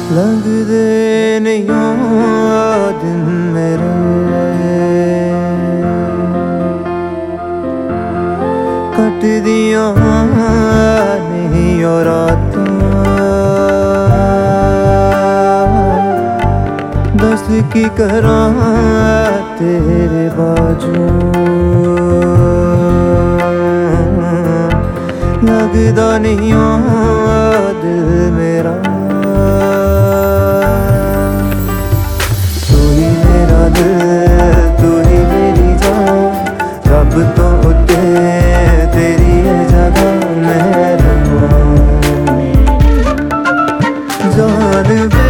लगदे नहीं दिन मेरे, कटदियां नहीं रातां। दस की करां तेरे बाजू, लगदा नहीं दिल मेरा। तू ही मेरा दिल, तू ही मेरी जान, रब तो उत्ते तेरी है जगह मेहरबान। जान बे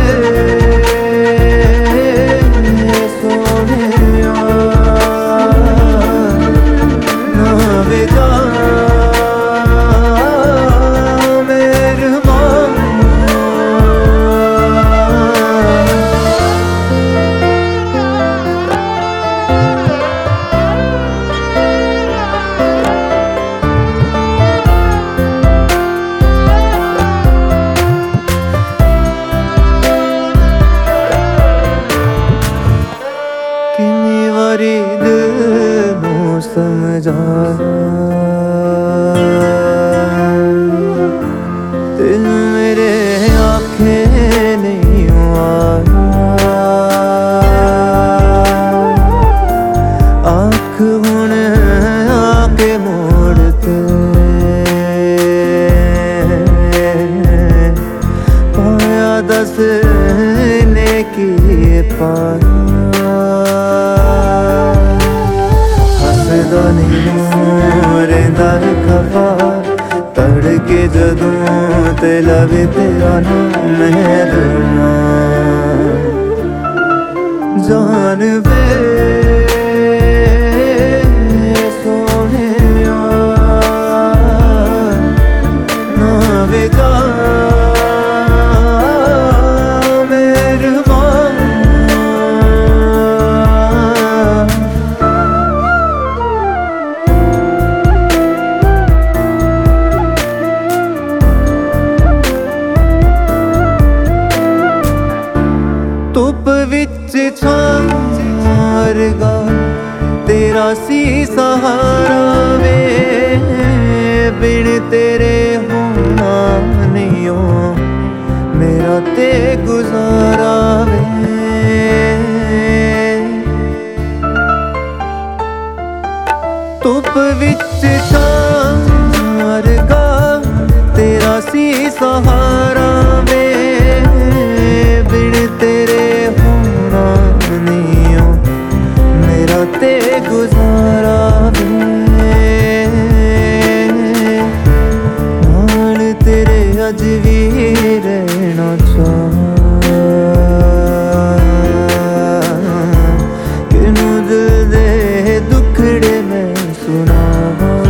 समझाया दिल मेरे आँखें नहीं आया। आँख हुण आके मोड़ते पाया दसने की पाया। हसदा नहीं रेंदा खफा तड़के जदों ते लवे तेरा नाम मेहरबान। जान बे सोहणिया ना वेगा धुप विच छारगा तेरा सी सहारा वे, बिन तेरे होना नहीं हो मेरा ते गुजारा वे। धुप विच छारगा तेरा सी सहारा वे, बिन तेरे ते गुजारा वे। नाल तेरे अज भी रहना चाहां, किनू दिल दे दुखड़े मैं सुनावां।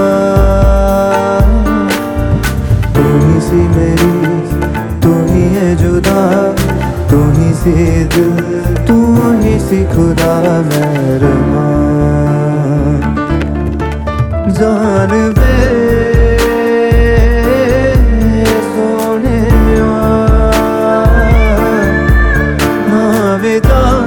तू ही सी मेरी, तू ही है जुदा, तू ही सी दिल, तू ही सी खुदा मेहरबान। जान बे सोहणिया ना वेदा।